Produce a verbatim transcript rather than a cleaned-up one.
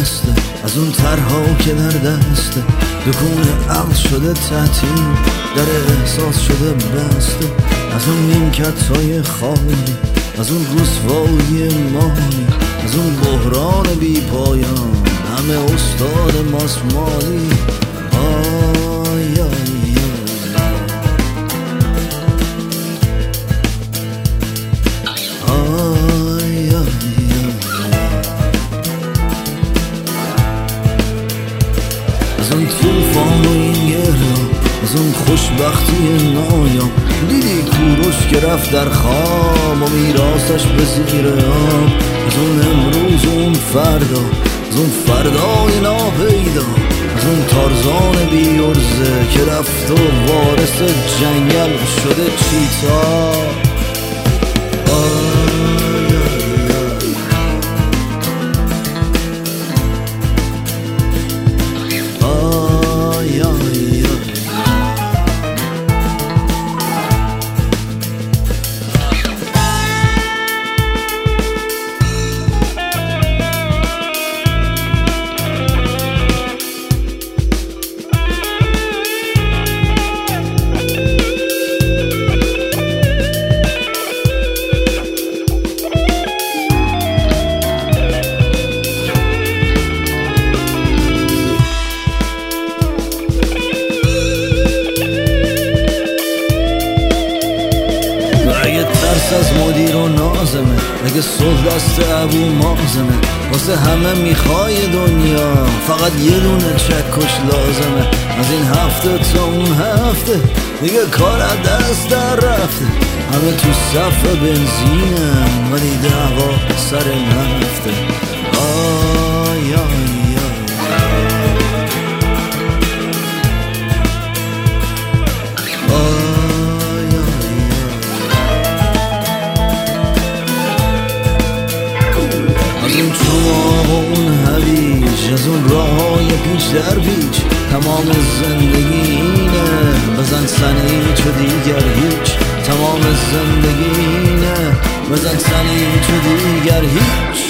بسته، از اون ترها که در دسته، دکون عقل شده تعطیل، در احساس شده بسته، از اون نیمکت‌های خالی، از اون رسوایی مالی، از اون بحران بی پایان، همه استاد ماسمالی. آی آی از اون توفان و این گریا، از اون خوشبختی نایام، دیدی کوروش که رفت در خواب و میراثش به زیر آب، از اون امروز و اون فردا، از اون فردای ناپیدا، از اون تارزان بیورزه که رفت و وارث جنگل شده چیتا. از مدیر و نازمه، اگه صلح دست ابو مازمه، واسه همه میخوای دنیا، فقط یه دونه چکش لازمه. از این هفته تا اون هفته دیگه کار از دست در رفته، همه تو صف بنزینم ولی دعوا سر نفته. آی آی اون هویج، از اون راه‌های پیچ در پیچ، تمام زندگی اینه، بزن سنی چو دیگر هیچ. تمام زندگی اینه، بزن سنی چو دیگر هیچ.